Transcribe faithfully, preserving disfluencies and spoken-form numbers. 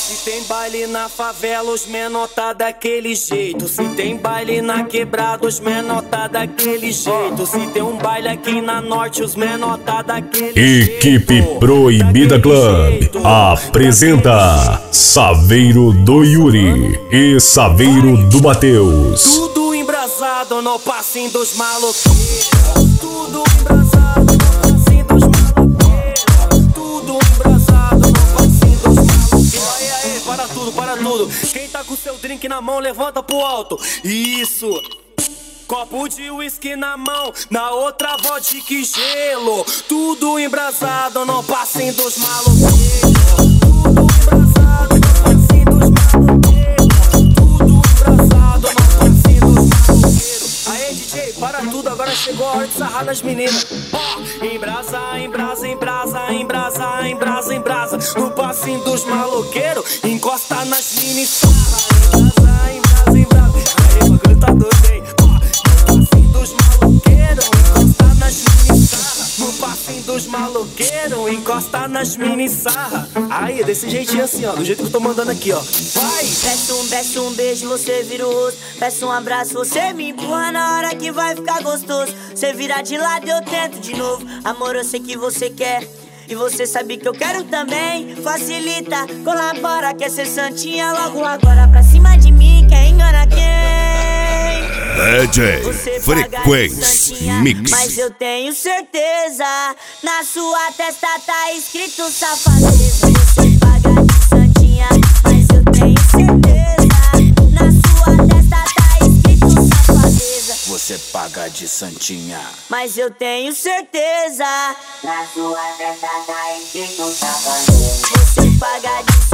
Se tem baile na favela, os menor tá daquele jeito. Se tem baile na quebrada, os menor tá daquele jeito. Se tem um baile aqui na norte, os menor tá daquele jeito. Equipe Proibida Club apresenta Saveiro do Yuri e Saveiro do Matheus. Tudo embrasado no passinho dos maloqueiros. Tudo embrasado no passinho dos maloqueiros. Tudo embrasado no passinho dos maloqueiros. Aí, aí, para tudo, para tudo. Quem tá com seu drink na mão, levanta pro alto. Isso. Copo de uísque na mão, na outra vodka e gelo. Tudo embrasado no passinho dos maloqueiros. Tudo embrasado no passinho dos maloqueiros. Tudo embrasado no passinho dos maloqueiros. Aê, D J, para tudo, agora chegou a hora de sarrar nas meninas. Ó, embrasa, embrasa, embrasa, embrasa, embrasa, embrasa. No passinho dos maloqueiros, encosta nas mini sarras. Embrasa, embrasa, embrasa. Aê, o bagulho tá doido, hein? Dos maloqueiros, encosta nas mini sarra. No passinho dos maloqueiros, encosta nas mini sarra. Aí, desse jeitinho assim, ó, do jeito que eu tô mandando aqui, ó. Vai! Peço um beijo, um beijo, você vira o rosto. Peço um abraço, você me empurra na hora que vai ficar gostoso. Você vira de lado e eu tento de novo. Amor, eu sei que você quer e você sabe que eu quero também. Facilita, colabora, quer ser santinha logo agora. Pra cima de mim, quer enganar quem? D J Frequência Mix. Mas eu tenho certeza, na sua testa tá escrito safadeza. Você paga de santinha, mas eu tenho certeza, na sua testa tá escrito safadeza. Você paga de santinha, mas eu tenho certeza, na sua testa tá escrito safadeza. você paga de